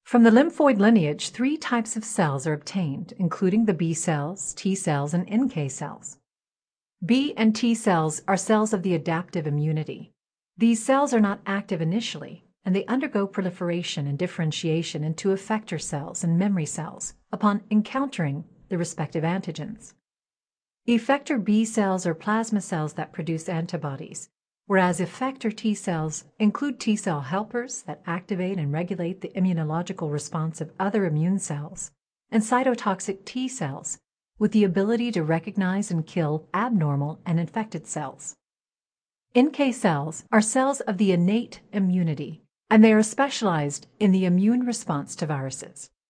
From the lymphoid lineage, 3 types of cells are obtained, including the B cells, T cells, and NK cells. B and T cells are cells of the adaptive immunity. These cells are not active initially, and they undergo proliferation and differentiation into effector cells and memory cells upon encountering the respective antigens. Effector B cells are plasma cells that produce antibodies, whereas effector T cells include T cell helpers that activate and regulate the immunological response of other immune cells, and cytotoxic T cells with the ability to recognize and kill abnormal and infected cells. NK cells are cells of the innate immunity, and they are specialized in the immune response to viruses.